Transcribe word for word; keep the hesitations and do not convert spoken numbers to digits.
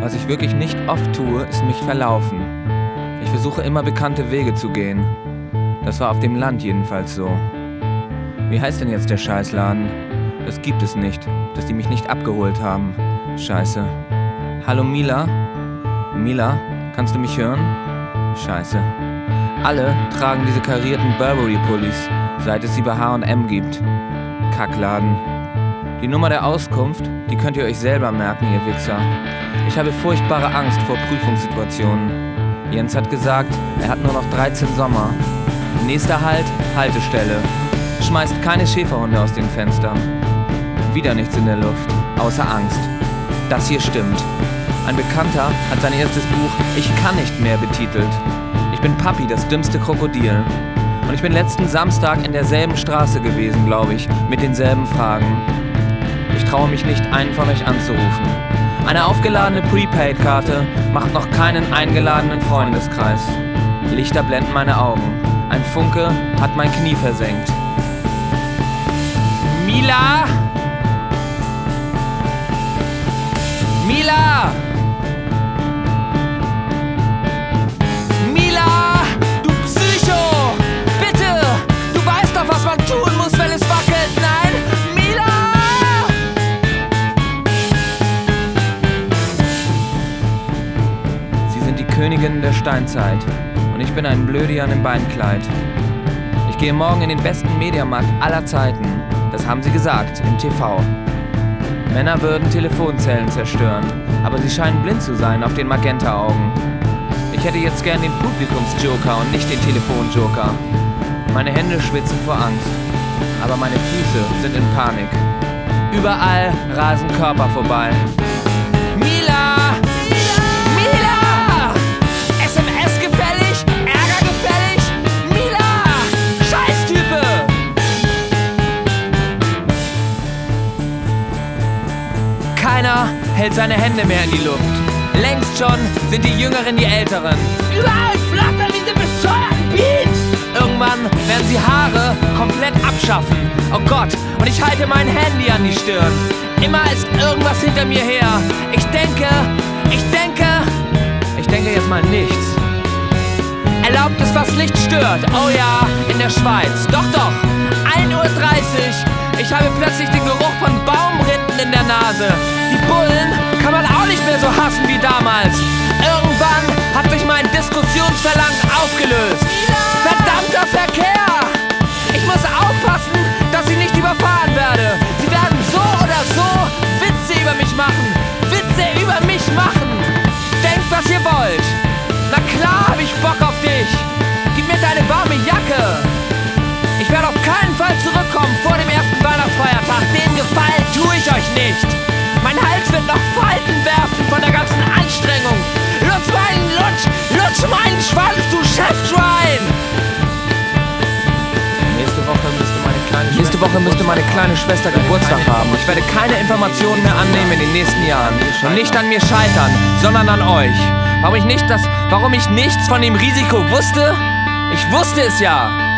Was ich wirklich nicht oft tue, ist mich verlaufen. Ich versuche immer bekannte Wege zu gehen. Das war auf dem Land jedenfalls so. Wie heißt denn jetzt der Scheißladen? Das gibt es nicht, dass die mich nicht abgeholt haben. Scheiße. Hallo Mila? Mila, kannst du mich hören? Scheiße. Alle tragen diese karierten Burberry-Pullis, seit es sie bei H und M gibt. Kackladen. Die Nummer der Auskunft, die könnt ihr euch selber merken, ihr Wichser. Ich habe furchtbare Angst vor Prüfungssituationen. Jens hat gesagt, er hat nur noch dreizehn Sommer. Nächster Halt, Haltestelle. Schmeißt keine Schäferhunde aus den Fenstern. Wieder nichts in der Luft, außer Angst. Das hier stimmt. Ein Bekannter hat sein erstes Buch Ich kann nicht mehr betitelt. Ich bin Papi, das dümmste Krokodil. Und ich bin letzten Samstag in derselben Straße gewesen, glaube ich, mit denselben Fragen. Ich traue mich nicht, einen von euch anzurufen. Eine aufgeladene Prepaid-Karte macht noch keinen eingeladenen Freundeskreis. Lichter blenden meine Augen. Ein Funke hat mein Knie versenkt. Mila! Mila! Mila! Du Psycho! Bitte! Du weißt doch, was man tun muss, wenn es wackelt. Nein! Mila! Sie sind die Königin der Steinzeit. Und ich bin ein Blödian im Beinkleid. Ich gehe morgen in den besten Mediamarkt aller Zeiten. Das haben sie gesagt, im T V. Männer würden Telefonzellen zerstören, aber sie scheinen blind zu sein auf den Magenta-Augen. Ich hätte jetzt gern den Publikumsjoker und nicht den Telefonjoker. Meine Hände schwitzen vor Angst, aber meine Füße sind in Panik. Überall rasen Körper vorbei. Mila! Mila! S M S gefällig? Ärger gefällig? Mila! Scheißtype! Keiner hält seine Hände mehr in die Luft. Längst schon sind die Jüngeren die Älteren. Überall flattern diese bescheuerten Beats! Irgendwann werden sie Haare komplett abschaffen. Oh Gott, und ich halte mein Handy an die Stirn. Immer ist irgendwas hinter mir her. Ich denke, ich denke, ich denke jetzt mal nichts. Erlaubt ist, was Licht stört. Oh ja, in der Schweiz. Doch, doch, ein Uhr dreißig. Ich habe plötzlich den Geruch von Baumrinden in der Nase. Die Bullen kann man auch nicht mehr so hassen wie damals. Irgendwann hat sich mein Diskussionsverlangen aufgelöst. Verdammter Verkehr! Ich muss aufpassen, dass ich nicht überfahren werde. Sie werden so oder so Witze über mich machen. Witze über mich machen. Denkt, was ihr wollt. Na klar hab ich Bock auf dich. Gib mir deine warme Jacke. Ich werde auf keinen Fall zurückkommen vor dem ersten Weihnachtsfeiertag. Den Gefallen tue ich euch nicht. Mein Hals wird noch Falten werfen von der ganzen Anstrengung. Lutsch meinen Lutsch, lutsch meinen Schwanz, du Chefschwein! Nächste Woche müsste meine kleine Schwester, Nächste Woche müsste meine kleine Schwester Geburtstag haben. Ich werde keine Informationen mehr annehmen in den nächsten Jahren. Und nicht an mir scheitern, sondern an euch. Warum ich nicht das, warum ich nichts von dem Risiko wusste? Ich wusste es ja!